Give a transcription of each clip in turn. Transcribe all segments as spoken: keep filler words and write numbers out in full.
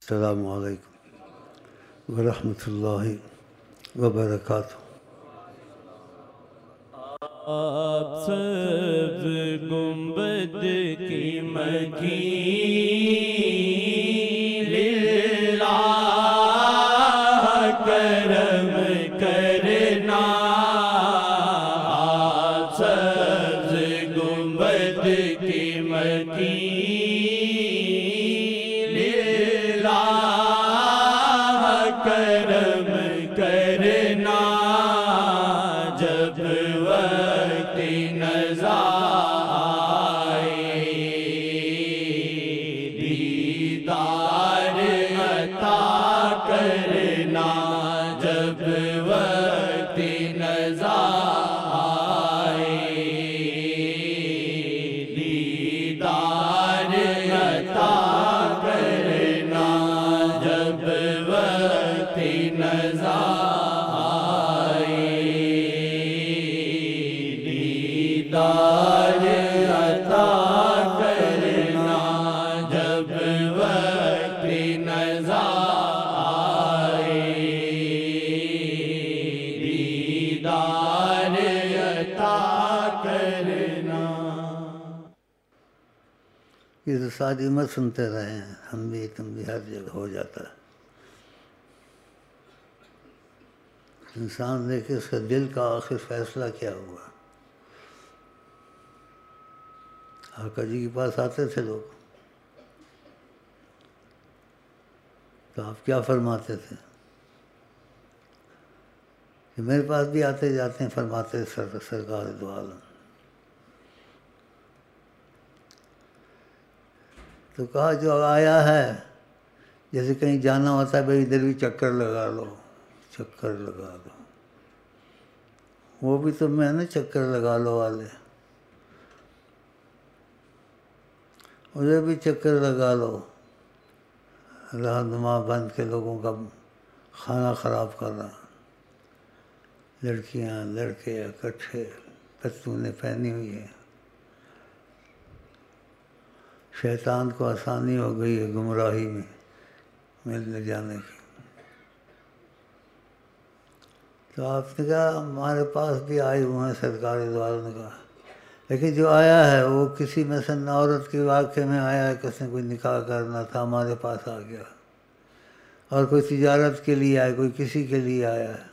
السلام علیکم ورحمۃ اللہ وبرکاتہ۔ آپ سب گنبد کی مکین للہ کرم کرنا، آپ سب گنبد کی مکین للہ کرم کرنا، جب وقت نزا آئے دیدار عطا کرنا، جب وقت نزا آئے دیدار عطا کرنا، جب وقت نزا دیدار عطا کرنا، جب وقت نزا آئے دیدار عطا کرنا۔ یہ تو ساری عمر سنتے رہے ہیں، ہم بھی تم بھی، ہر جگہ ہو جاتا ہے۔ انسان دیکھے اس کا دل کا آخر فیصلہ کیا ہوا۔ آقا جی کے پاس آتے تھے لوگ تو آپ کیا فرماتے تھے کہ میرے پاس بھی آتے جاتے ہیں، فرماتے سر سرکار دو عالم۔ تو کہا جو آیا ہے، جیسے کہیں جانا ہوتا ہے بھائی ادھر بھی چکر لگا لو، چکر لگا لو، وہ بھی تو میں نے چکر لگا لو والے، ادھر بھی چکر لگا لو، رہنما بن کے لوگوں کا کھانا خراب کر رہا، لڑکیاں لڑکے اکٹھے پتلونیں پہنی ہوئی ہے، شیطان کو آسانی ہو گئی ہے گمراہی میں ملنے جانے کی۔ تو آپ نے کہا ہمارے پاس بھی آئے ہوئے ہیں سرکار دو عالم نے کہا، لیکن جو آیا ہے وہ کسی مثلا عورت کے واقعے میں آیا ہے کہ اس نے کوئی نکاح کرنا تھا، ہمارے پاس آ گیا، اور کوئی تجارت کے لیے آیا، کوئی کسی کے لیے آیا ہے،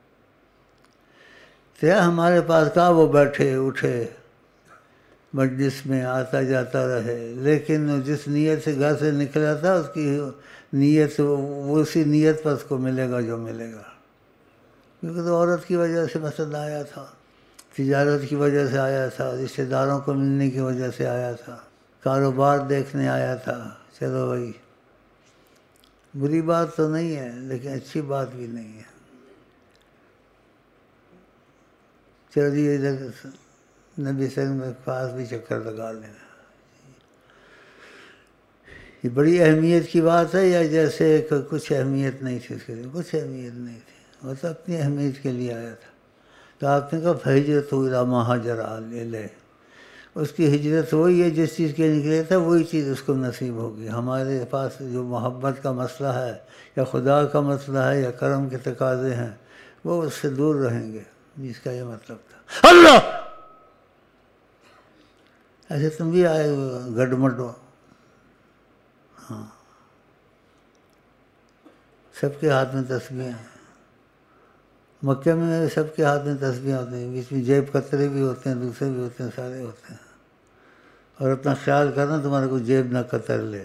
تو ہمارے پاس کہا وہ بیٹھے اٹھے مجلس میں آتا جاتا رہے، لیکن جس نیت سے گھر سے نکلا تھا اس کی نیت وہ اسی نیت پر اس کو ملے گا جو ملے گا، کیونکہ تو عورت کی وجہ سے مثلا آیا تھا، تجارت کی وجہ سے آیا تھا، رشتہ داروں کو ملنے کی وجہ سے آیا تھا، کاروبار دیکھنے آیا تھا۔ چلو بھائی بری بات تو نہیں ہے لیکن اچھی بات بھی نہیں ہے، چلیے ادھر نبی صلی اللہ علیہ وسلم کے پاس بھی چکر لگا لینا۔ یہ بڑی اہمیت کی بات ہے، یا جیسے کہ کچھ اہمیت نہیں تھی اس کے لیے؟ کچھ اہمیت نہیں تھی، وہ تو اپنی اہمیت کے لیے آیا تھا۔ تو آپ نے کہا فہجرت الی ما ہاجر الیہ، اس کی ہجرت وہی ہے جس چیز کے نکلے تھا، وہی چیز اس کو نصیب ہوگی۔ ہمارے پاس جو محبت کا مسئلہ ہے یا خدا کا مسئلہ ہے یا کرم کے تقاضے ہیں، وہ اس سے دور رہیں گے، جس کا یہ مطلب تھا۔ اللہ ایسے تم بھی آئے گڈ مڈو، ہاں سب کے ہاتھ میں تسبیح ہیں، مکے میں سب کے ہاتھ میں تسبیح ہوتے ہیں، بیچ میں جیب کترے بھی ہوتے ہیں، دوسرے بھی ہوتے ہیں، سارے ہوتے ہیں، اور اپنا خیال کرنا تمہارے کو جیب نہ کتر لے،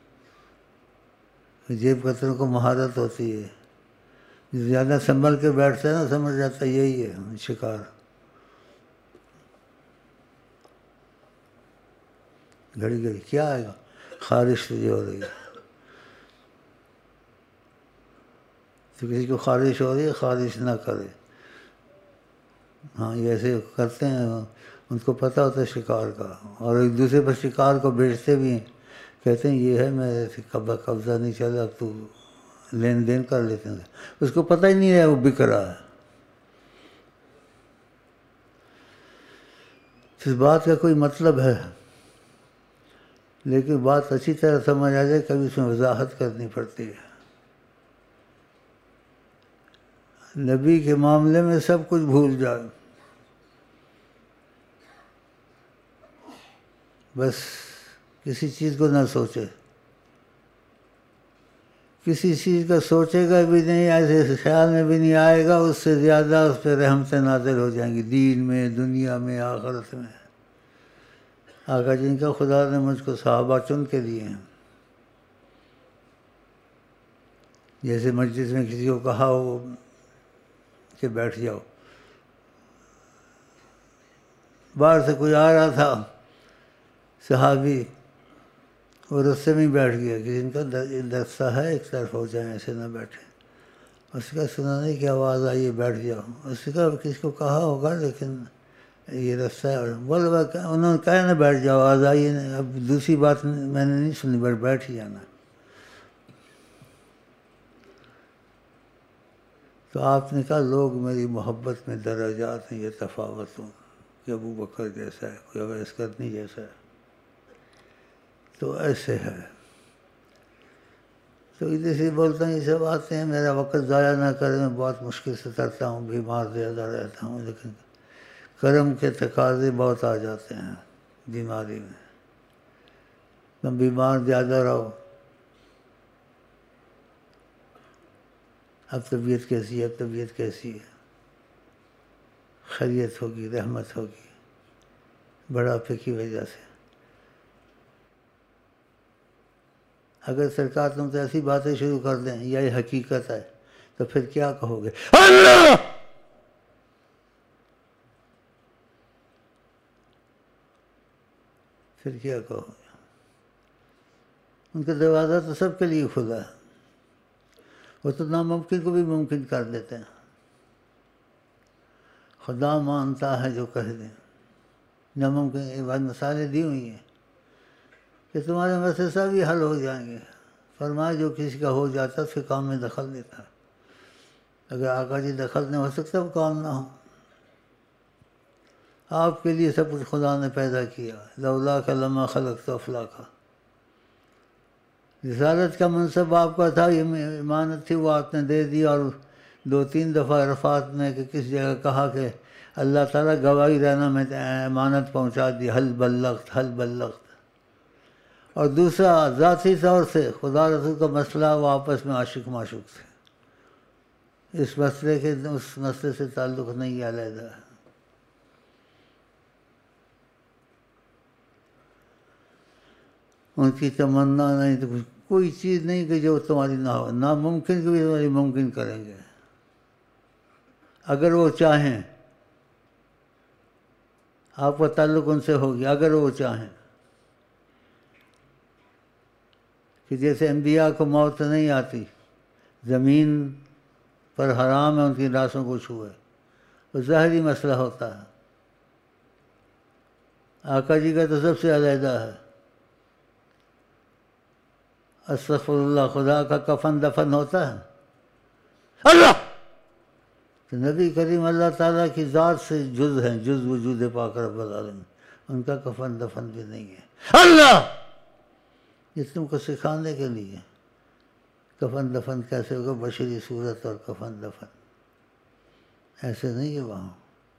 جیب کتروں کو مہارت ہوتی ہے، زیادہ سنبھل کے بیٹھتا ہے نا سمجھ جاتا ہے یہی ہے شکار۔ گھڑی گھڑی کیا آئے گا، خارش جو ہو رہی ہے، تو کسی کو خارش ہو رہی ہے خارش نہ کرے، ہاں یہ ایسے کرتے ہیں، ان کو پتہ ہوتا ہے شکار کا، اور ایک دوسرے پر شکار کو بیچتے بھی ہیں، کہتے ہیں یہ ہے میرے سے قبضہ نہیں چلا، اب تو لین دین کر لیتے ہیں، اس کو پتہ ہی نہیں ہے وہ بک رہا ہے۔ اس بات کا کوئی مطلب ہے، لیکن بات اچھی طرح سمجھ آ جائے کبھی اس میں وضاحت کرنی پڑتی ہے۔ نبی کے معاملے میں سب کچھ بھول جائے، بس کسی چیز کو نہ سوچے، کسی چیز کا سوچے گا بھی نہیں، ایسے خیال میں بھی نہیں آئے گا، اس سے زیادہ اس پہ رحمتیں نازل ہو جائیں گی، دین میں، دنیا میں، آخرت میں۔ آقا جن کا خدا نے مجھ کو صحابہ چن کے دیے ہیں، جیسے مجلس میں کسی کو کہا ہو کہ بیٹھ جاؤ، باہر سے کوئی آ رہا تھا صحابی، وہ رستے میں ہی بیٹھ گیا کہ جن کا دستہ ہے ایک طرف ہو جائیں، ایسے نہ بیٹھے۔ اس کا سنا نہیں کہ آواز آئی ہے بیٹھ جاؤ، اس کا کسی کو کہا ہوگا لیکن یہ رستہ ہے، بول انہوں نے کہا نا بیٹھ جاؤ، آواز آئی ہے، اب دوسری بات میں نے نہیں سنی، بٹ بیٹھ ہی جانا۔ تو آپ نے کہا لوگ میری محبت میں درجات ہیں، یہ تفاوت ہوں کہ ابو بکر جیسا ہے، کوئی اویس کرنی جیسا ہے، تو ایسے ہے۔ تو ادھر سے بولتا ہوں یہ سب آتے ہیں، میرا وقت ضائع نہ کریں، میں بہت مشکل سے کرتا ہوں، بیمار زیادہ رہتا ہوں، لیکن کرم کے تقاضے بہت آ جاتے ہیں بیماری میں۔ تم بیمار زیادہ رہو، اب طبیعت کیسی ہے، اب طبیعت کیسی ہے، خیریت ہوگی، رحمت ہوگی، بڑھاپے کی وجہ سے۔ اگر سرکار تم سے ایسی باتیں شروع کر دیں یا یہ حقیقت ہے تو پھر کیا کہو گے؟ اللہ! پھر کیا کہو گے؟ ان کا دروازہ تو سب کے لیے کھلا ہے، وہ تو ناممکن کو بھی ممکن کر دیتے ہیں۔ خدا مانتا ہے جو کہہ دیں، ناممکن یہ بات مثالیں دی ہوئی ہیں کہ تمہارے مسئلے سب ہی حل ہو جائیں گے۔ فرمایا جو کسی کا ہو جاتا اس کے کام میں دخل دیتا، اگر آقا جی دخل نہیں ہو سکتا وہ کام نہ ہو۔ آپ کے لیے سب کچھ خدا نے پیدا کیا، لولاک لما خلقت افلاکا۔ رسالت کا منصب آپ کا تھا، یہ امانت تھی، وہ آپ نے دے دی، اور دو تین دفعہ عرفات میں کہ کس جگہ کہا کہ اللہ تعالیٰ گواہی رہنا میں امانت پہنچا دی، حل بلغت حل بلغت۔ اور دوسرا ذاتی طور سے خدا رسول کا مسئلہ، وہ آپس میں عاشق معشوق تھے، اس مسئلے کے اس مسئلے سے تعلق نہیں علیحدہ ہے۔ ان کی تمنا نہیں تو کوئی چیز نہیں کہ جو تمہاری نہ ہو، ناممکن کو بھی تمہاری ممکن کریں گے اگر وہ چاہیں۔ آپ کا تعلق ان سے ہو گیا اگر وہ چاہیں، کہ جیسے انبیاء کو موت نہیں آتی، زمین پر حرام ہے ان کی لاشوں کو چھوئے، وہ ظاہری مسئلہ ہوتا ہے۔ آقا جی کا تو سب سے علیحدہ ہے، استغفر اللہ، خدا کا کفن دفن ہوتا ہے اللہ، تو نبی کریم اللہ تعالیٰ کی ذات سے جز ہیں، جز وجود پاک رب العالمین، ان کا کفن دفن بھی نہیں ہے اللہ، یہ تم کو سکھانے کے لیے کفن دفن کیسے ہوگا، بشری صورت اور کفن دفن ایسے نہیں ہے وہاں۔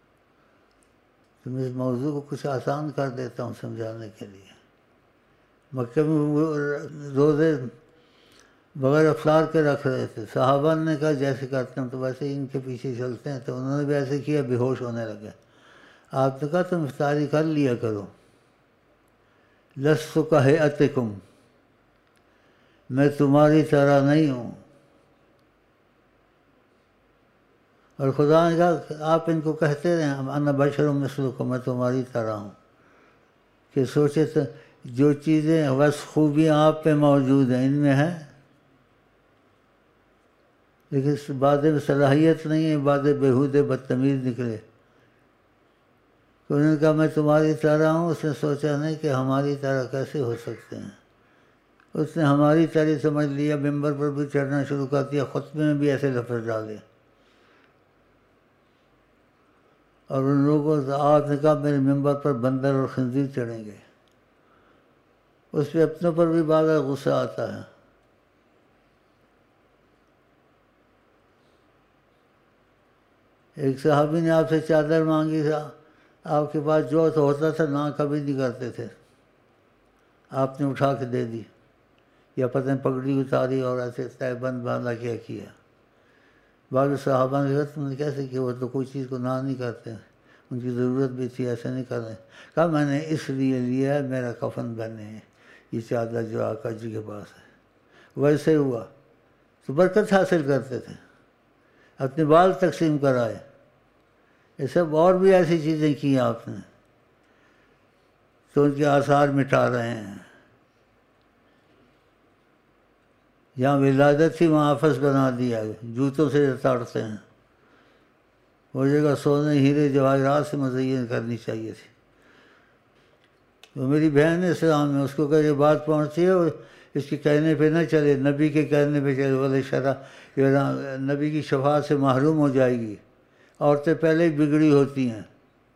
تم اس موضوع کو کچھ آسان کر دیتا ہوں سمجھانے کے لیے۔ مکہ میں روزے بغیر افطار کے رکھ رہے تھے، صحابہ نے کہا جیسے کرتے ہیں تو ویسے ہی ان کے پیچھے چلتے ہیں، تو انہوں نے بھی ایسے کیا، بے ہوش ہونے لگے۔ آپ نے کہا تم افطاری کر لیا کرو، لست کہیئتکم، میں تمہاری طرح نہیں ہوں۔ اور خدا نے کہا آپ ان کو کہتے رہے انا بشر مثلکم، میں تمہاری طرح ہوں، کہ سوچے تو جو چیزیں بس خوبیاں آپ پہ موجود ہیں ان میں ہیں، لیکن اس باتیں میں صلاحیت نہیں ہے، باتیں بےہودے بدتمیز نکلے۔ انہوں نے کہا میں تمہاری طرح ہوں، اس نے سوچا نہیں کہ ہماری طرح کیسے ہو سکتے ہیں، اس نے ہماری طرح سمجھ لیا، ممبر پر بھی چڑھنا شروع کر دیا، خطبے میں بھی ایسے لفظ ڈالے، اور ان لوگوں سے آپ نے کہا میرے ممبر پر بندر اور خنزیر چڑھیں گے۔ اس پہ اپنوں پر بھی بعض غصہ آتا ہے. ایک صحابی نے آپ سے چادر مانگی تھا، آپ کے پاس جو تو ہوتا تھا نہ کبھی نہیں کرتے تھے، آپ نے اٹھا کے دے دی، یا پتہ نہیں پگڑی اتاری اور ایسے تہ بند باندھا کیا کیا. بعض صحابہ نے کہا تم نے کیسے کیا، وہ تو کوئی چیز کو نہ نہیں کرتے، ان کی ضرورت بھی تھی، ایسے نہیں کر رہے. کہا میں نے اس لیے لیا ہے میرا کفن بنے یہ چادر جو آقا جی کے پاس ہے. ویسے ہوا تو برکت حاصل کرتے تھے، اپنے بال تقسیم کرائے. یہ سب اور بھی ایسی چیزیں کی آپ نے تو ان کے آثار مٹا رہے ہیں. جہاں ولادت تھی وہاں آفس بنا دیا، جوتوں سے تاڑتے ہیں. وہ جگہ سونے ہیرے جواہرات سے مزین کرنی چاہیے تھی. وہ میری بہن ہے اسلام میں، اس کو کہ یہ بات پہنچتی ہے اور اس کے کہنے پہ نہ چلے، نبی کے کہنے پہ چلے، بولے شرع نبی کی شفاعت سے محروم ہو جائے گی. عورتیں پہلے ہی بگڑی ہوتی ہیں.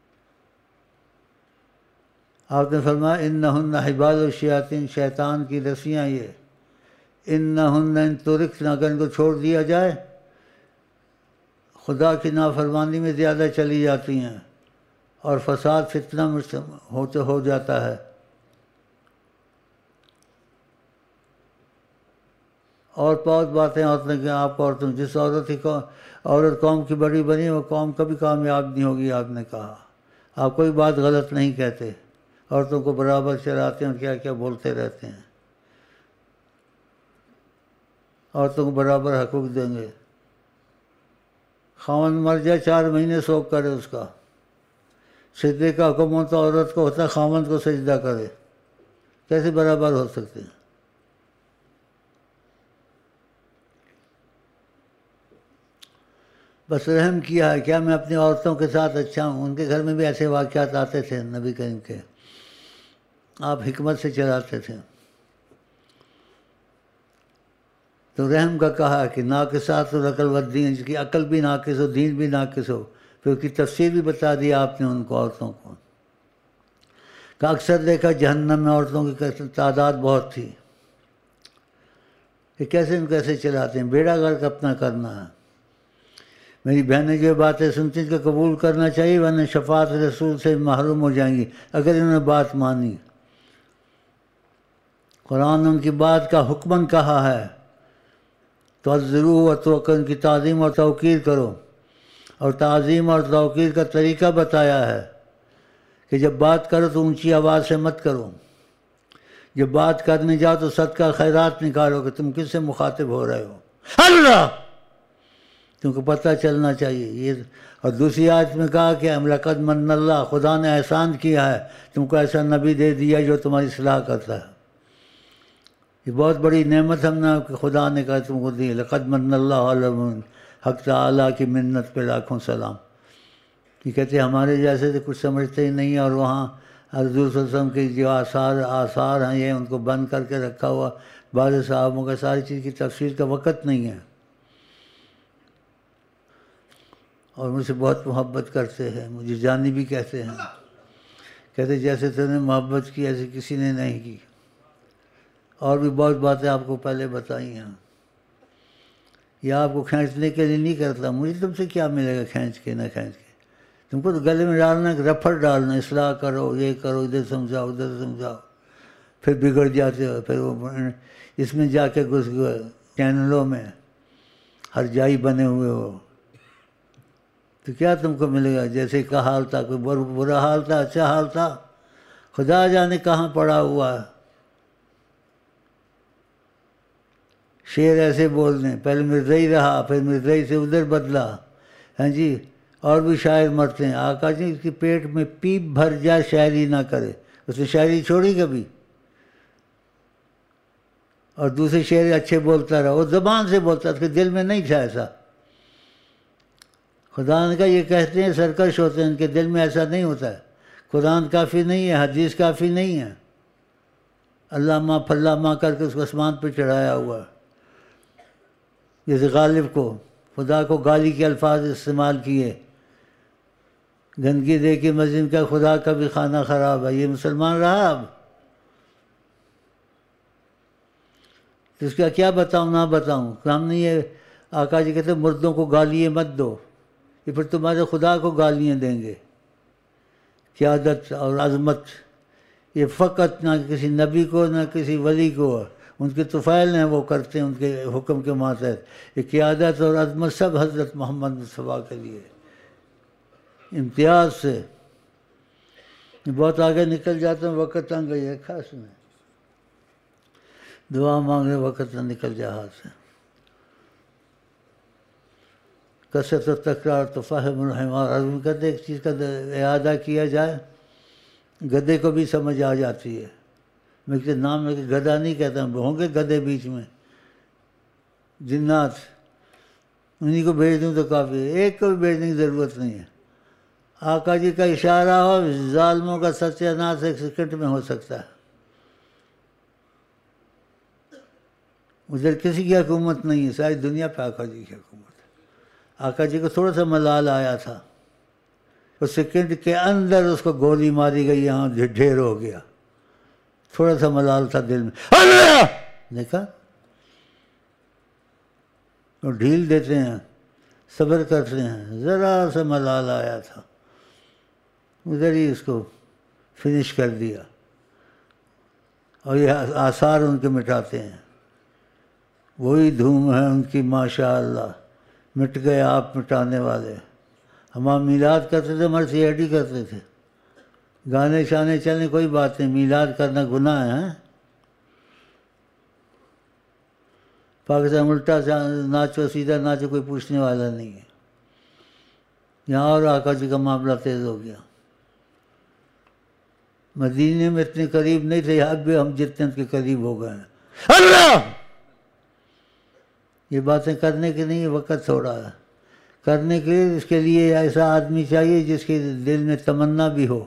آپ نے فرمایا انہن حبال الشیاطین، شیطان کی رسیاں یہ. انہن ان ترکن، اگر ان کو چھوڑ دیا جائے خدا کی نافرمانی میں زیادہ چلی جاتی ہیں اور فساد فتنہ ہوتے ہو جاتا ہے. اور بہت باتیں عورتیں کہ آپ عورتوں جس عورت ہی عورت قوم کی بڑی بنی وہ قوم کبھی کامیاب نہیں ہوگی. آپ نے کہا آپ کوئی بات غلط نہیں کہتے، عورتوں کو برابر چلاتے ہیں اور کیا کیا بولتے رہتے ہیں. عورتوں کو برابر حقوق دیں گے. خاوند مر جائے چار مہینے سوگ کرے اس کا، سجدے کا حکم ہوتا عورت کو ہوتا خاوند کو سجدہ کرے. کیسے برابر ہو سکتے ہیں؟ بس رحم کیا ہے. کیا میں اپنی عورتوں کے ساتھ اچھا ہوں؟ ان کے گھر میں بھی ایسے واقعات آتے تھے نبی کریم کے، آپ حکمت سے چلاتے تھے. تو رحم کا کہا کہ ناقصات العقل والدین، جس کی عقل بھی ناقص ہو دین بھی ناقص ہو. پھر اس کی تفسیر بھی بتا دی آپ نے ان کو، عورتوں کو. کہ اکثر دیکھا جہنم میں عورتوں کی تعداد بہت تھی. کہ کیسے ان کیسے چلاتے ہیں، بیڑا غرق اپنا کرنا ہے. میری بہنیں جو باتیں سنتی ہیں کہ قبول کرنا چاہیے ورنہ شفاعت رسول سے محروم ہو جائیں گی اگر انہوں نے بات مانی. قرآن نے ان کی بات کا حکماً کہا ہے تو ضرور و توقع ان کی تعظیم اور توقیر کرو، اور تعظیم اور توقیر کا طریقہ بتایا ہے کہ جب بات کرو تو اونچی آواز سے مت کرو. جب بات کرنے جاؤ تو صدقہ خیرات نکالو کہ تم کس سے مخاطب ہو رہے ہو. اللہ تم کو پتہ چلنا چاہیے یہ. اور دوسری آیت میں کہا کہ لقد من اللہ، خدا نے احسان کیا ہے تم کو ایسا نبی دے دیا جو تمہاری اصلاح کرتا ہے. یہ بہت بڑی نعمت ہم نے خدا نے کہا تم کو دی. لقد من اللہ علیہ، حق تعالیٰ کی منت پہ لاکھوں سلام. یہ کہتے ہمارے جیسے تو کچھ سمجھتے ہی نہیں ہیں، اور وہاں حضور صلی اللہ علیہ وسلم کے جو آثار آثار ہیں یہ ان کو بند کر کے رکھا ہوا. بعض صحابوں کا ساری چیز کی تفسیر کا وقت نہیں ہے، اور مجھ سے بہت محبت کرتے ہیں، مجھے جانی بھی کہتے ہیں. کہتے جیسے تو نے محبت کی ایسے کسی نے نہیں کی. اور بھی بہت باتیں آپ کو پہلے بتائی ہیں. یہ آپ کو کھینچنے کے لیے نہیں کرتا، مجھے تم سے کیا ملے گا کھینچ کے نہ کھینچ کے. تم کو تو گلے میں ڈالنا، رفڑ ڈالنا، اصلاح کرو، یہ کرو، ادھر سمجھاؤ ادھر سمجھاؤ، پھر بگڑ جاتے ہو. پھر وہ اس میں جا کے گھس گئے چینلوں میں ہر جائی بنے ہوئے ہو تو کیا تم کو ملے گا. جیسے کا حال تھا، کوئی برا حال تھا اچھا حال تھا، خدا جانے کہاں پڑا ہوا ہے. شعر ایسے بول دیں، پہلے مرزائی رہا پھر مرزائی سے ادھر بدلا. ہاں جی، اور بھی شاعر مرتے ہیں. آقا جی اس کے پیٹ میں پیپ بھر جائے شاعری نہ کرے. اس نے شاعری چھوڑی کبھی؟ اور دوسرے شعر اچھے بولتا رہا، وہ زبان سے بولتا، اس کے دل میں نہیں تھا ایسا. خدا نے کہا یہ کہتے ہیں سرکش ہوتے ہیں، ان کے دل میں ایسا نہیں ہوتا ہے. قرآن کافی نہیں ہے، حدیث کافی نہیں ہے. اللہ ماں پھلا ماں کر کے اس کو آسمان پہ چڑھایا ہوا ہے. جیسے غالب کو خدا کو گالی کے الفاظ استعمال کیے، گندگی دے کے مزید کا خدا کا بھی کھانا خراب ہے. یہ مسلمان رہا اب؟ اس کا کیا بتاؤں نہ بتاؤں. ہم نے یہ آقا جی کہتے مردوں کو گالیاں مت دو، یہ پھر تمہارے خدا کو گالیاں دیں گے. قیادت اور عظمت یہ فقط نہ کسی نبی کو نہ کسی ولی کو، ان کے طفیل ہیں وہ کرتے ہیں ان کے حکم کے ماتحت. یہ قیادت اور عظمت سب حضرت محمد مصطفیٰ کے لیے امتیاز سے. بہت آگے نکل جاتے ہیں، وقت تنگ گئی ہے خاص میں. دعا مانگنے وقت نہ نکل جائے ہاتھ سے. کثرت و تکرار تو فہم الحمار، عظم کرتے ایک چیز کا اعادہ کیا جائے گدھے کو بھی سمجھ آ جاتی ہے. میں کسی نام میں کہ گدھا نہیں کہتا ہوں، ہوں گے گدھے بیچ میں جنات، انہیں کو بھیج دوں تو کافی ہے، ایک کو بھی بھیجنے کی ضرورت نہیں ہے. آقا جی کا اشارہ ہو ظالموں کا ستیہ ناش ایک سیکنڈ میں ہو سکتا ہے. ادھر کسی کی حکومت نہیں ہے، ساری دنیا پہ آقا جی کی حکومت ہے. آقا جی کو تھوڑا سا ملال آیا تھا، اس سیکنڈ کے اندر اس کو گولی ماری گئی، یہاں ڈھیر ہو گیا. تھوڑا سا ملال تھا دل میں، اللہ دیکھا. وہ ڈھیل دیتے ہیں، صبر کرتے ہیں، ذرا سا ملال آیا تھا، ادھر ہی اس کو فنش کر دیا. اور یہ آثار ان کے مٹاتے ہیں. وہی دھوم ہے ان کی ماشاء اللہ، مٹ گئے آپ مٹانے والے. ہم میلاد کرتے تھے، ہمارے سی آئی ڈی کرتے تھے. گانے شانے چلنے کوئی بات نہیں، میلاد کرنا گناہ ہے. پاکستان الٹا ناچو سیدھا ناچو کوئی پوچھنے والا نہیں ہے. یہاں اور آقا جی کا معاملہ تیز ہو گیا. مدینے میں اتنے قریب نہیں تھے، اب بھی ہم جتنے کے قریب ہو گئے ہیں. اللہ یہ باتیں کرنے کے نہیں، وقت تھوڑا ہے. کرنے کے لیے اس کے لیے ایسا آدمی چاہیے جس کے دل میں تمنا بھی ہو.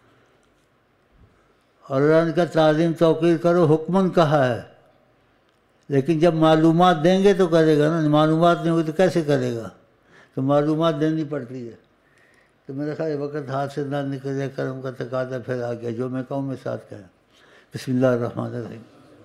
اور اللہ کا تعظیم توقیر کرو، حکمن کہا ہے، لیکن جب معلومات دیں گے تو کرے گا نا. معلومات نہیں ہوگی تو کیسے کرے گا؟ تو معلومات دینی پڑتی ہے. تو میرا خیال وقت ہاتھ سے نہ نکل جائے، کرم کا تقاضا پھر آ گیا. جو میں کہوں میں ساتھ کہیں. بسم اللہ الرحمن الرحیم.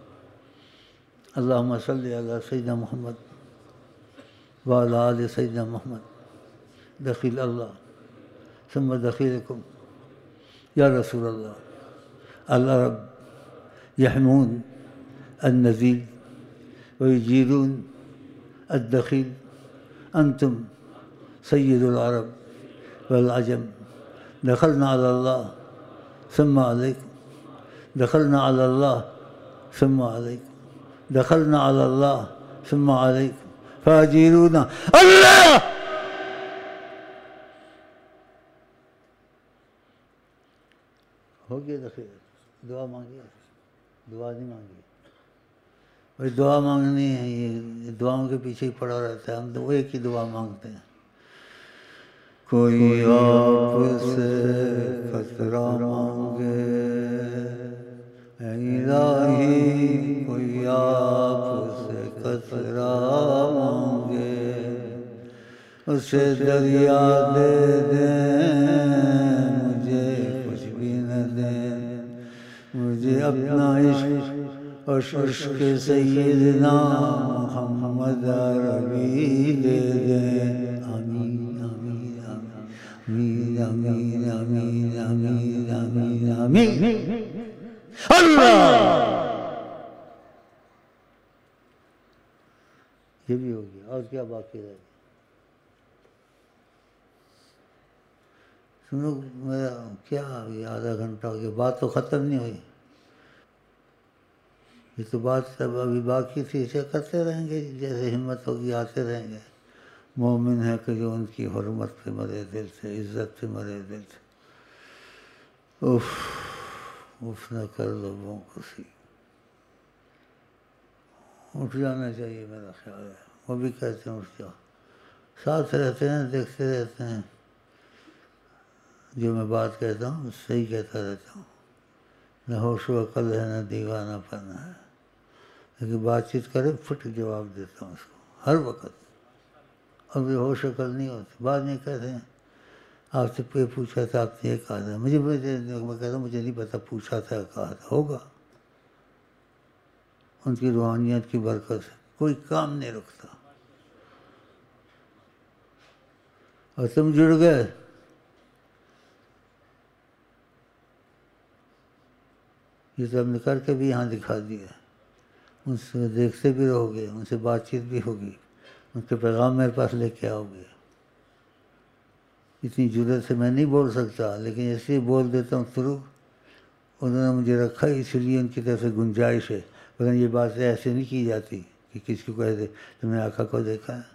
اللہم صلی علی سیدنا محمد وعلی آل سیدنا محمد. دخیل اللہ ثم دخیلکم یا رسول اللہ. اللہ رب یحمون النزیل ویجیرون الدخیل. انتم سید العرب والعجم. دخلنا علی اللہ ثم علیکم. دخلنا علی اللہ ثم علیکم. دخلنا علی اللہ ثم علیکم فاجیرونا. اللہ ہو گیا. دخل دعا مانگی، دعا نہیں مانگی. بھائی دعا مانگنی ہے، یہ دعاؤں کے پیچھے ہی پڑا رہتا ہے. ہم تو وہ ایک ہی دعا مانگتے ہیں. کوئی آپ سے خطرہ مانگے اے الہی، کوئی آپ سے خطرہ مانگے، اسے دریا دے دیں، مجھے کچھ بھی نہ دیں. مجھے اپنا عشق اور عشق سیدنا محمد عربی دے دیں. آمین آمین آمین آمین آمین آمین آمین آمین. اللہ یہ بھی ہو گیا. اور کیا باقی رہ گیا؟ سنو میرا کیا ابھی آدھا گھنٹہ ہو گیا، بات تو ختم نہیں ہوئی. یہ تو بات سب ابھی باقی تھی، اسے کرتے رہیں گے جیسے ہمت ہوگی، آتے رہیں گے. مومن ہے کہ جو ان کی حرمت پہ مرے دل سے، عزت پہ مرے دل سے. اف اف نہ کر لوگوں کو سی. اٹھ جانا چاہیے میرا خیال ہے. وہ بھی کہتے ہیں اٹھ جاؤ. ساتھ رہتے ہیں، دیکھتے رہتے ہیں. جو میں بات کہتا ہوں صحیح کہتا رہتا ہوں. نہ ہوش و عقل ہے نہ دیوانہ پن ہے، لیکن بات چیت کرے فٹ جواب دیتا ہوں اس کو ہر وقت. اب یہ ہوش عقل نہیں ہوتی. بعد میں کہتے ہیں آپ سے یہ پوچھا تھا، آپ نے یہ کہا تھا. مجھے میں کہتا ہوں مجھے نہیں پتا، پوچھا تھا کہا تھا. ہوگا ان کی روحانیت کی برکت سے کوئی کام نہیں رکتا. اور تم جڑ گئے یہ تو ہم نے کر کے بھی یہاں دکھا دیا. ان سے دیکھتے بھی رہو گے, ان سے بات چیت بھی ہوگی, ان کے پیغام میرے پاس لے کے آؤ گے. اتنی جرت سے میں نہیں بول سکتا, لیکن اس لیے بول دیتا ہوں تھرو. انہوں نے مجھے رکھا اسی لیے ان کی طرف سے گنجائش ہے, لیکن یہ باتیں ایسے نہیں کی جاتی کہ کسی کو کہہ دے تم نے آقا کو دیکھا ہے.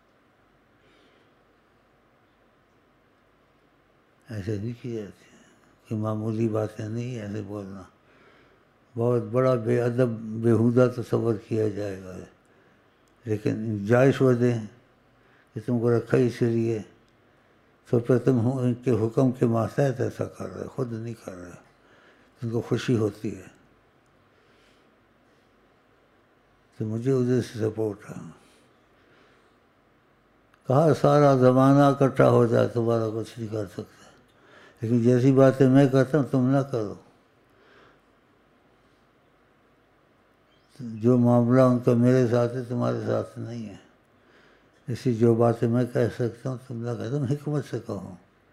ایسے نہیں کی جاتی کہ معمولی باتیں نہیں ایسے بولنا. بہت بڑا بے ادب بیہودہ تصور کیا جائے گا. لیکن جائش وہ دیں کہ تم کو رکھا اسی لیے, تو پھر تم ان کے حکم کے ماتحت ایسا کر رہے, خود نہیں کر رہے. ان کو خوشی ہوتی ہے تو مجھے ادھر سے سپورٹ ہے. کہا سارا زمانہ اکٹھا ہو جائے تمہارا کچھ نہیں کر سکتے, لیکن جیسی باتیں میں کرتا ہوں تم نہ کرو. جو معاملہ ان کا میرے ساتھ ہے تمہارے ساتھ نہیں ہے. اسی جو باتیں میں کہہ سکتا ہوں تم نہ کہہ, تم حکمت سے کہو.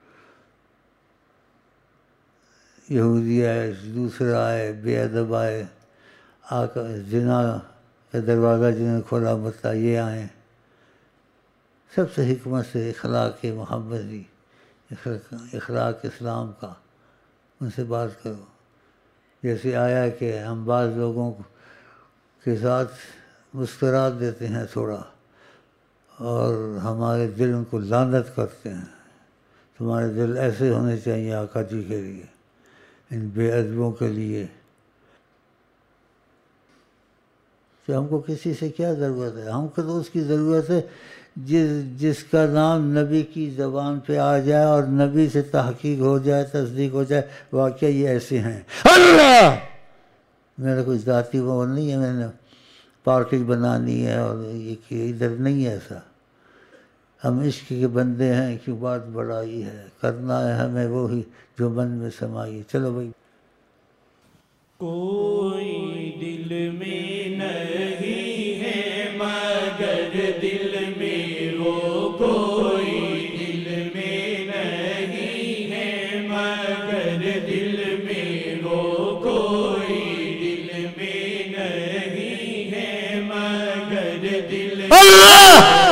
یہودی آئے, دوسرا آئے, بے ادب آئے, آ کر زنا کا دروازہ جنہیں کھولا بتا یہ آئیں, سب سے حکمت سے اخلاق محمدی, اخلاق اسلام کا ان سے بات کرو. جیسے آیا کہ ہم بعض لوگوں کے ساتھ مسکرات دیتے ہیں تھوڑا, اور ہمارے دل ان کو لعنت کرتے ہیں. تمہارے دل ایسے ہونے چاہیے آقا جی کے لیے, ان بے ادبوں کے لیے. کہ ہم کو کسی سے کیا ضرورت ہے؟ ہم کو تو اس کی ضرورت ہے جس جس کا نام نبی کی زبان پہ آ جائے اور نبی سے تحقیق ہو جائے, تصدیق ہو جائے, واقعہ یہ ایسے ہیں. اللہ میرا کوئی ذاتی وہ نہیں ہے, میں نے پارٹی بنانی ہے اور یہ کہ ادھر نہیں ہے ایسا. ہم عشق کے بندے ہیں کہ بات بڑائی ہے, کرنا ہے ہمیں وہی جو من میں سمائی. چلو بھائی. کوئی دل میں نہیں ہے مگر دل میں وہ, کوئی دل میں نہیں ہے مگر دل میں وہ, کوئی دل میں نہیں ہے مگر دل میں.